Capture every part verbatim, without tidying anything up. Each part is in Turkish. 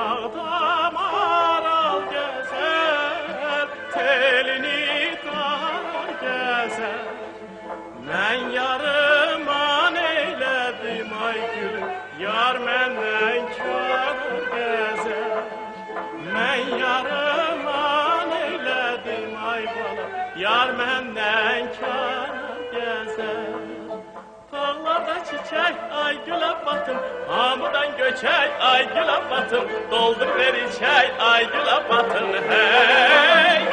dağda maral gezer, telini dar gezer. Ben yarıman eyledim ay gülüm, yar menden kar gezer. Ben yarıman eyledim ay bala, yar menden kar gezer. Dağlarda çiçek ay güle batın, hamıdan göçek ay güle batın, doldur ver içey ay güle batın hey.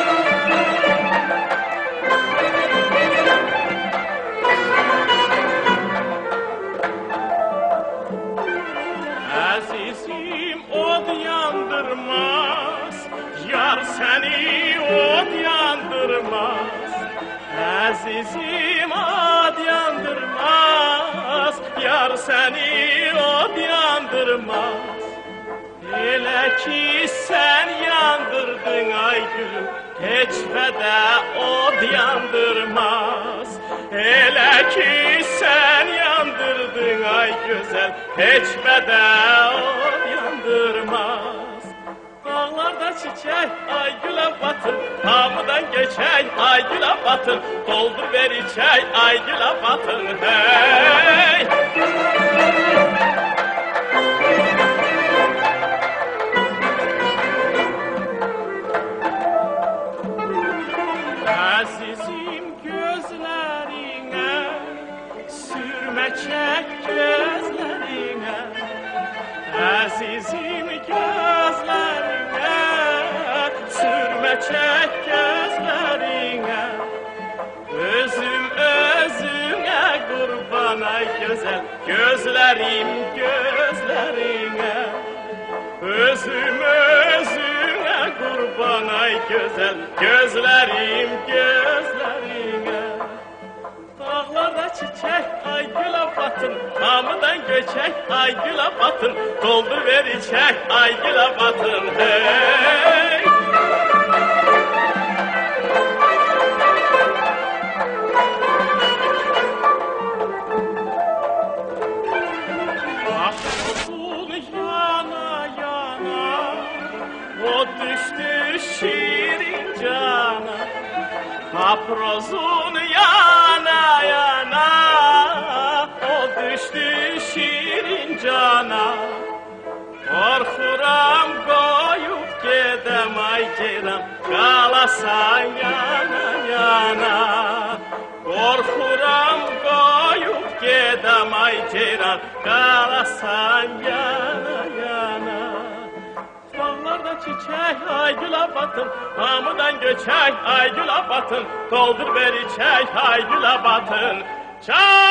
Azizim od yandırmaz, yar seni od yandırmaz. Azizim od yandırmaz, yar seni od yandırmaz. Hele ki sen yandırdın ay gülüm, hiçbede od yandırmaz. Hele ki sen yandırdın ay güzel, hiçbede od yandırmaz. Dağlarda çiçek ay güle batın, hamıdan geçey ay güle batın, doldur ver içey ay güle batın hey. Azizim gözlerine, sürme çek gözlerine. Azizim gözlerine, sürme çek gözlerine. Özüm özüne kurban ay güzel, gözlerim gözlerine. Özüm özüne kurban ay güzel, gözlerim gözlerine. Dağlarda çiçek ay güle batın, hamıdan göçek ay güle batın, doldur ver içek ay güle batın hey. Aklın yana yana, o düştü şirin cana. Paprozun yana yana, o düştü şirin cana. Korkuram koyup gedem ay ceyran, kalasan yana yana. Korkuram koyup gedem ay ceyran, kalasan yana yana. Dağlarda çiçek ay güle batın, hamıdan göçek ay güle batın, doldur ver içek ay güle batın. Çay